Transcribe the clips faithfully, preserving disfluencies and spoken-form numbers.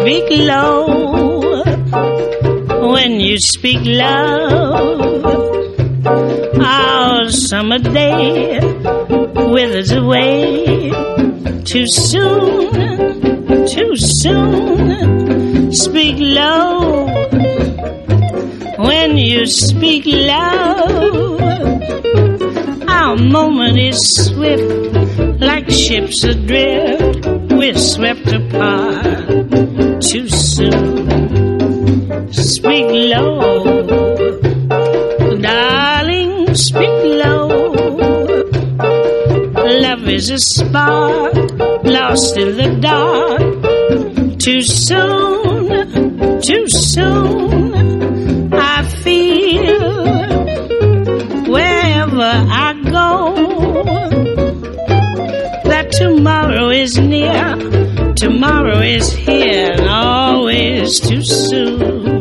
speak low. When you speak love, our summer day withers away. Too soon, too soon. Speak low. When you speak low, our moment is swift, like ships adrift. We're swept apart too soon. Speak low, darling, speak low. Love is a spark lost in the dark. Too soon, too soon. I feel wherever I go that tomorrow is near, tomorrow is here, and always too soon.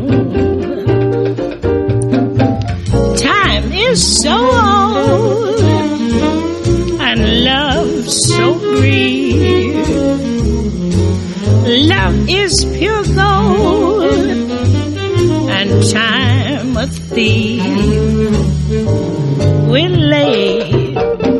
Time is so old and love so brief. Love is pure gold and time a thief. We're late,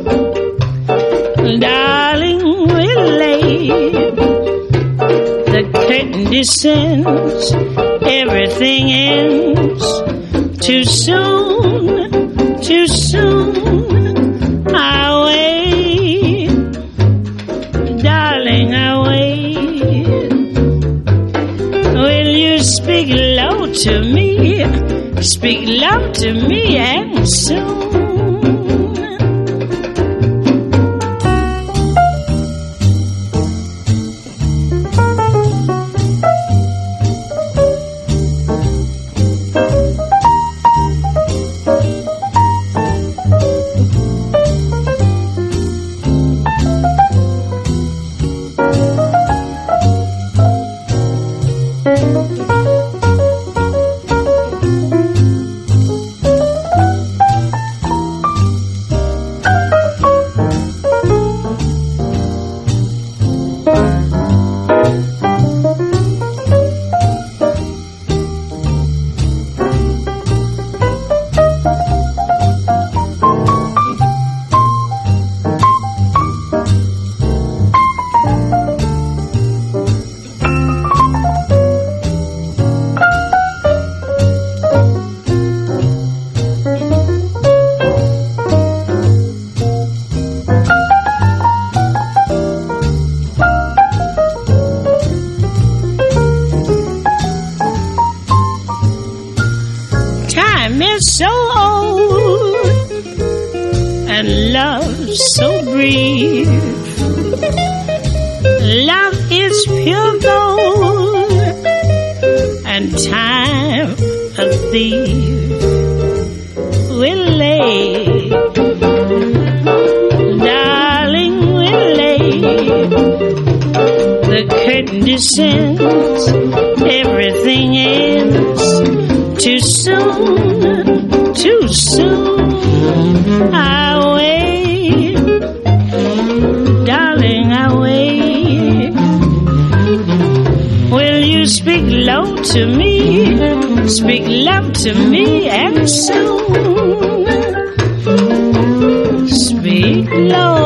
darling, we're late. The curtain descends, everything ends. Too soon, too soon. I wait, darling, I wait. Will you speak low to me? Speak love to me, and soon. So old and love so brief. Love is pure gold and time a thief. We're late, darling, we're late. The curtain descends, everything ends. Too soon, too soon. I wait, darling, I wait. Will you speak low to me? Speak love to me, and soon. Speak low.